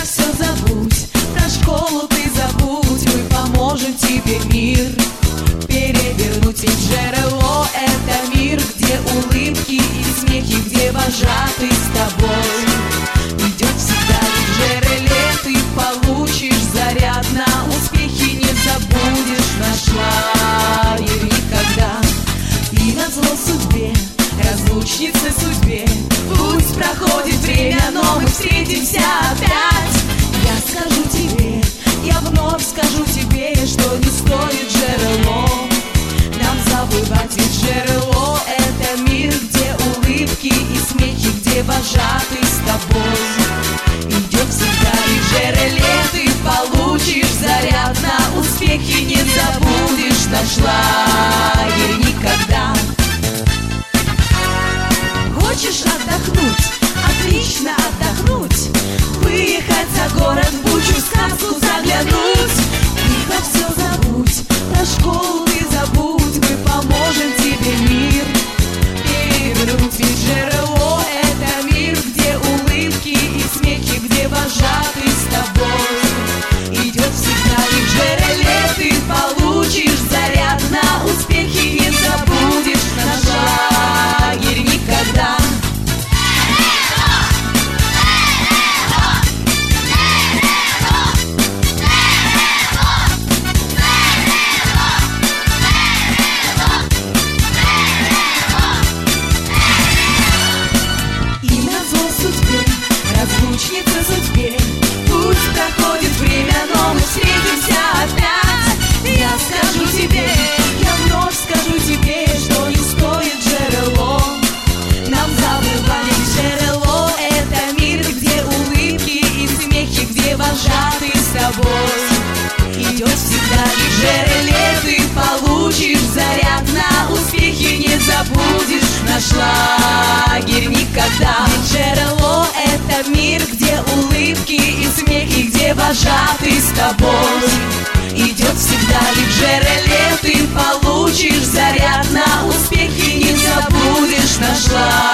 все забудь, про школу ты забудь. Мы поможем тебе мир перевернуть. Ведь ЖРЛО — это мир, где улыбки и смехи, где вожатый с тобой идет всегда. Ведь в ЖРЛе ты получишь заряд на успехи, не забудешь наш лагерь никогда. И назло судьбе, разлучнице судьбе, пусть проходит время, но мы встретимся опять. Я скажу тебе, я вновь скажу тебе, что не стоит ЖРЛО нам забывать. Ведь ЖРЛО — это мир, где улыбки и смехи, где вожатый с тобой идет всегда. И в ЖРЛе ты получишь заряд на успехи, не забудешь наш лагерь никогда. Хочешь отдохнуть, отлично отдохнуть, выехать за город, в Бучу, сказку заглянуть. Тихо все забудь, про школу ты забудь, мы поможем тебе мир перевернуть. Ведь ЖРЛО — это мир, где улыбки и смехи, где вожатый с тобой идет всегда. И в ЖРЛе ты получишь заряд на успехи, не забудешь наш лагерь никогда. Разлучница судьбе, пусть проходит время, но мы встретимся опять. Я скажу тебе, я вновь скажу тебе, что не стоит ЖРЛО нам забывать. ЖРЛО — это мир, где улыбки и смехи, где вожатый с тобой идет всегда. И в ЖРЛе ты получишь заряд на успехи, не забудешь наш лагерь никогда. Ведь ЖРЛО — это мир, где улыбки и смехи, где вожатый с тобой идет всегда. И в ЖРЛе ты получишь заряд на успехи, не забудешь наш лагерь.